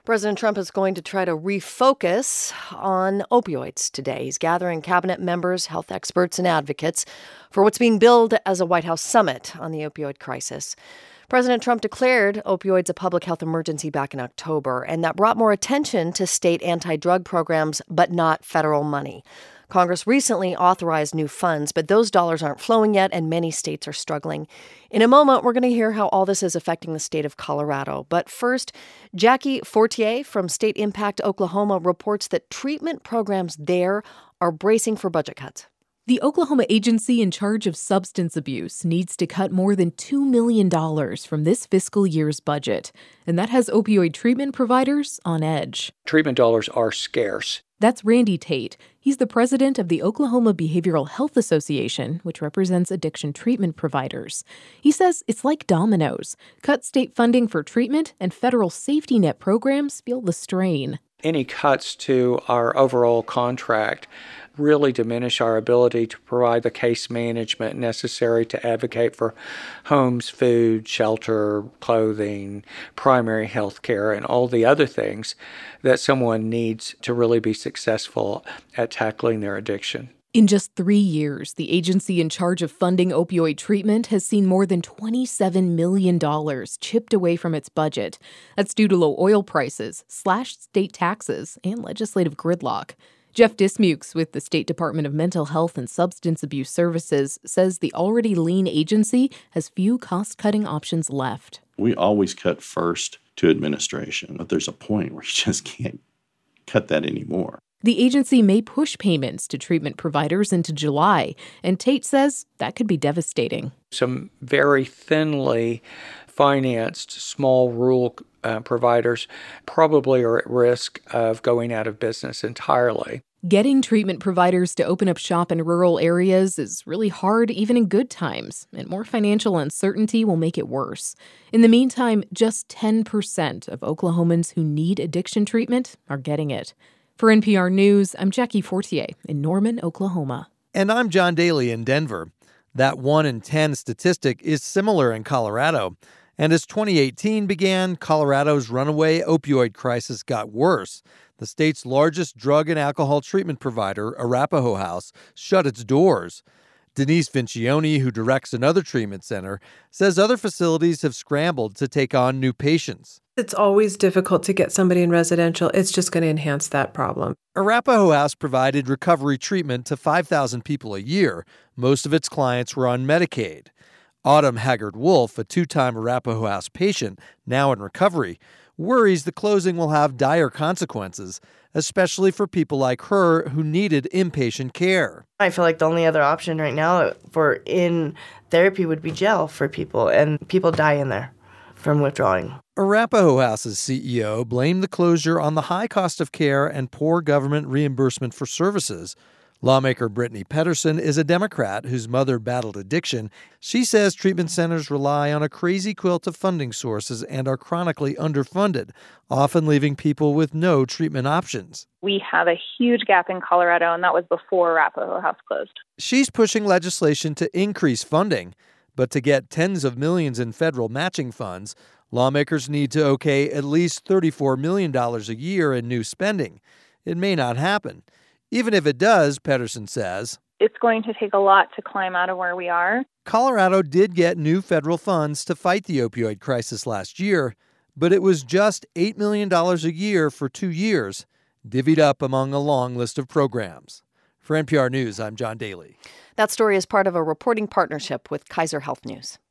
President Trump is going to try to refocus on opioids today. He's gathering cabinet members, health experts, and advocates for what's being billed as a White House summit on the opioid crisis. President Trump declared opioids a public health emergency back in October, and that brought more attention to state anti-drug programs, but not federal money. Congress recently authorized new funds, but those dollars aren't flowing yet, and many states are struggling. In a moment, we're going to hear how all this is affecting the state of Colorado. But first, Jackie Fortier from State Impact Oklahoma reports that treatment programs there are bracing for budget cuts. The Oklahoma agency in charge of substance abuse needs to cut more than $2 million from this fiscal year's budget, and that has opioid treatment providers on edge. Treatment dollars are scarce. That's Randy Tate. He's the president of the Oklahoma Behavioral Health Association, which represents addiction treatment providers. He says it's like dominoes. Cut state funding for treatment and federal safety net programs feel the strain. Any cuts to our overall contract really diminish our ability to provide the case management necessary to advocate for homes, food, shelter, clothing, primary health care, and all the other things that someone needs to really be successful at tackling their addiction. In just 3 years, the agency in charge of funding opioid treatment has seen more than $27 million chipped away from its budget. That's due to low oil prices, slashed state taxes, and legislative gridlock. Jeff Dismukes with the State Department of Mental Health and Substance Abuse Services says the already lean agency has few cost-cutting options left. We always cut first to administration, but there's a point where you just can't cut that anymore. The agency may push payments to treatment providers into July, and Tate says that could be devastating. Some very thinly financed small rural providers probably are at risk of going out of business entirely. Getting treatment providers to open up shop in rural areas is really hard even in good times, and more financial uncertainty will make it worse. In the meantime, just 10% of Oklahomans who need addiction treatment are getting it. For NPR News, I'm Jackie Fortier in Norman, Oklahoma. And I'm John Daly in Denver. That 1 in 10 statistic is similar in Colorado. And as 2018 began, Colorado's runaway opioid crisis got worse. The state's largest drug and alcohol treatment provider, Arapahoe House, shut its doors. Denise Vincioni, who directs another treatment center, says other facilities have scrambled to take on new patients. It's always difficult to get somebody in residential. It's just going to enhance that problem. Arapahoe House provided recovery treatment to 5,000 people a year. Most of its clients were on Medicaid. Autumn Haggard-Wolf, a two-time Arapahoe House patient, now in recovery, worries the closing will have dire consequences, especially for people like her who needed inpatient care. I feel like the only other option right now for in therapy would be jail for people, and people die in there from withdrawing. Arapahoe House's CEO blamed the closure on the high cost of care and poor government reimbursement for services. Lawmaker Brittany Pedersen is a Democrat whose mother battled addiction. She says treatment centers rely on a crazy quilt of funding sources and are chronically underfunded, often leaving people with no treatment options. We have a huge gap in Colorado, and that was before Arapahoe House closed. She's pushing legislation to increase funding, but to get tens of millions in federal matching funds, lawmakers need to okay at least $34 million a year in new spending. It may not happen. Even if it does, Pedersen says, it's going to take a lot to climb out of where we are. Colorado did get new federal funds to fight the opioid crisis last year, but it was just $8 million a year for 2 years, divvied up among a long list of programs. For NPR News, I'm John Daly. That story is part of a reporting partnership with Kaiser Health News.